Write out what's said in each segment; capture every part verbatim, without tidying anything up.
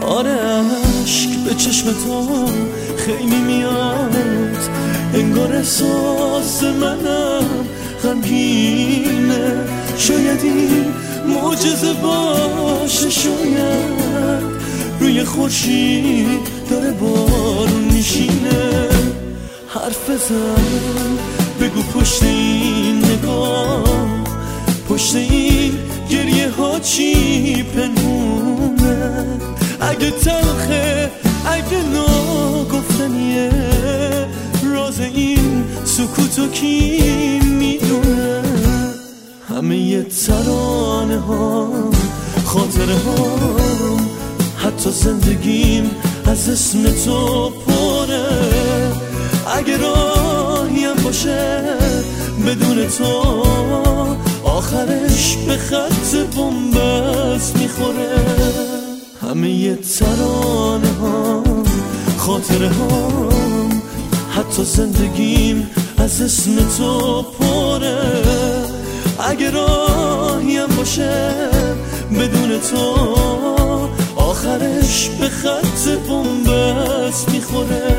آره عشق به چشم تو خیلی میاد، انگار احساس منم غمگینه. شاید این معجزه باشه، شاید روی خورشید داره بارون میشینه. حرف بزن بگو پشت این نگاه، پشت این گریه ها چی پنهونه؟ اگه تلخه اگه ناگفتنیه، راز این سکوتو کی میدونه؟ همه ی ترانه ها خاطره ها، حتی زندگیم از اسم تو پره. اگه راهیم باشه بدون تو، آخرش به خط بنبست میخوره. همه ی ترانه ها خاطره ها، حتی زندگیم از اسم تو پره. اگه راهیم باشه بدون تو، آخرش به خط بنبست میخوره.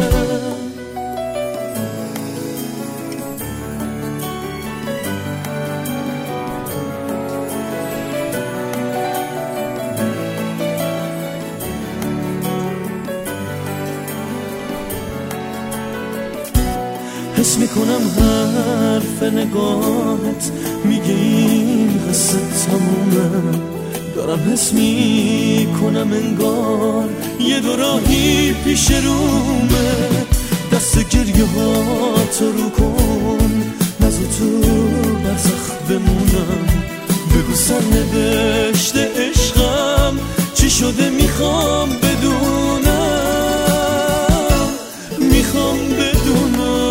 حس میکنم حرف نگاهت میگه این قصه تمومه. دارم حس میکنم انگار یه دو راهی پیش رومه. دست گریه ها تو رو کن، نزو تو برزخ بمونم. بگو سرنوشت عشقم چی شده، میخوام بدونم، میخوام بدونم.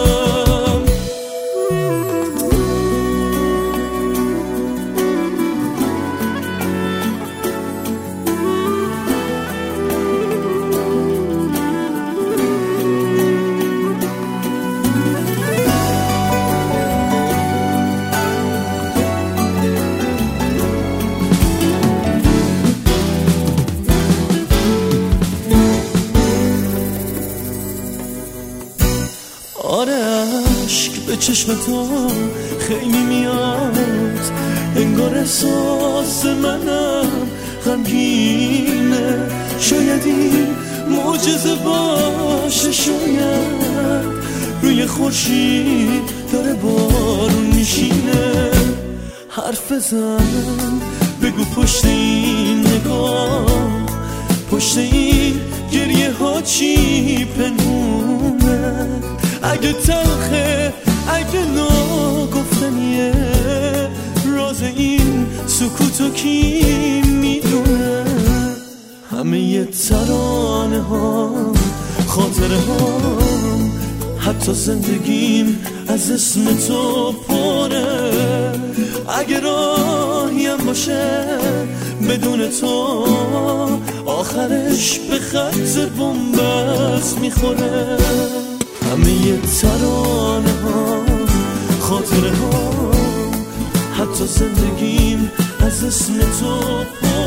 آره عشق به چشم تو خیلی میاد، انگار احساس منم غمگینه. شاید این معجزه باشه، شاید روی خورشید داره بارون میشینه. حرف بزن بگو پشت این نگاه، پشت این گریه ها چی پنهونه؟ اگه تلخه اگه ناگفتنیه، راز این سکوتو کی میدونه؟ همه ی ترانه ها خاطره ها، حتی زندگیم از اسم تو پره. اگه راهیم باشه بدون تو، آخرش به خط بنبست میخوره. همه ی ترانه ها خاطره ها، حتی زندگیم از اسم تو پره.